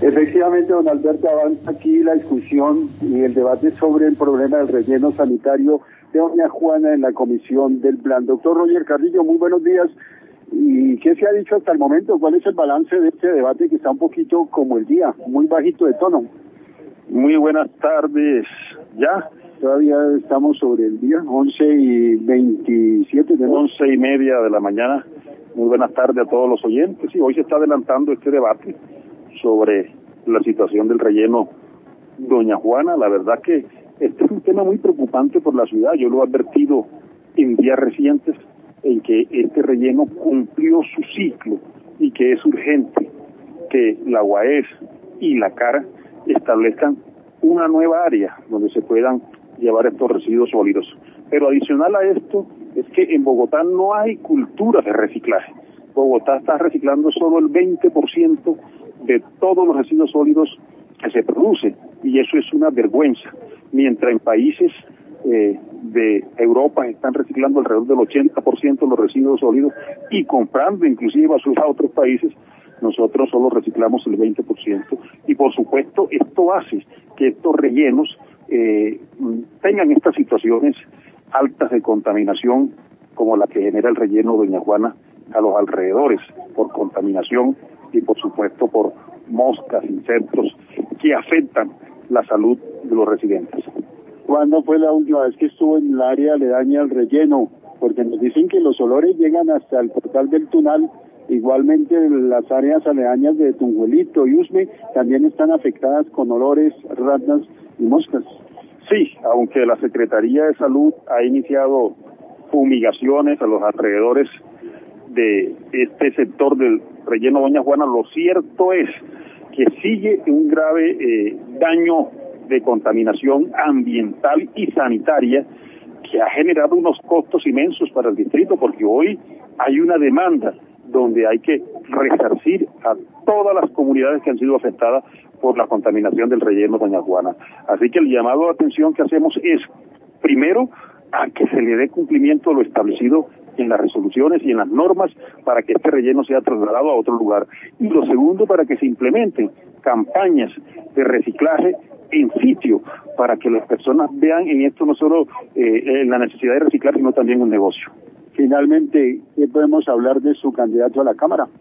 Efectivamente, don Alberto, avanza aquí la discusión y el debate sobre el problema del relleno sanitario de doña Juana en la comisión del plan. Doctor Roger Carrillo, muy buenos días. ¿Y qué se ha dicho hasta el momento? ¿Cuál es el balance de este debate que está un poquito como el día, muy bajito de tono? Muy buenas tardes. ¿Ya? Todavía estamos sobre el día, 11:27 de 11:30 de la mañana. Muy buenas tardes a todos los oyentes. Sí, hoy se está adelantando este debate sobre la situación del relleno Doña Juana. La verdad que este es un tema muy preocupante por la ciudad. Yo lo he advertido en días recientes en que este relleno cumplió su ciclo y que es urgente que la UAES y la CARA establezcan una nueva área donde se puedan llevar estos residuos sólidos. Pero adicional a esto es que en Bogotá no hay cultura de reciclaje. Bogotá está reciclando solo el 20% de todos los residuos sólidos que se producen, y eso es una vergüenza. Mientras en países de Europa están reciclando alrededor del 80% de los residuos sólidos y comprando inclusive basura a otros países, nosotros solo reciclamos el 20%, y por supuesto esto hace que estos rellenos tengan estas situaciones altas de contaminación como la que genera el relleno Doña Juana a los alrededores, por contaminación y por supuesto por moscas, insectos que afectan la salud de los residentes. ¿Cuándo fue la última vez que estuvo en el área aledaña al relleno? Porque nos dicen que los olores llegan hasta el portal del Tunal. Igualmente las áreas aledañas de Tunjuelito y Usme también están afectadas con olores, ratas y moscas. Sí, aunque la Secretaría de Salud ha iniciado fumigaciones a los alrededores de este sector del relleno Doña Juana, lo cierto es que sigue un grave daño de contaminación ambiental y sanitaria que ha generado unos costos inmensos para el distrito, porque hoy hay una demanda donde hay que resarcir a todas las comunidades que han sido afectadas por la contaminación del relleno Doña Juana. Así que el llamado de atención que hacemos es, primero, a que se le dé cumplimiento a lo establecido en las resoluciones y en las normas para que este relleno sea trasladado a otro lugar. Y lo segundo, para que se implementen campañas de reciclaje en sitio, para que las personas vean en esto no solo la necesidad de reciclar, sino también un negocio. Finalmente, ¿qué podemos hablar de su candidato a la Cámara?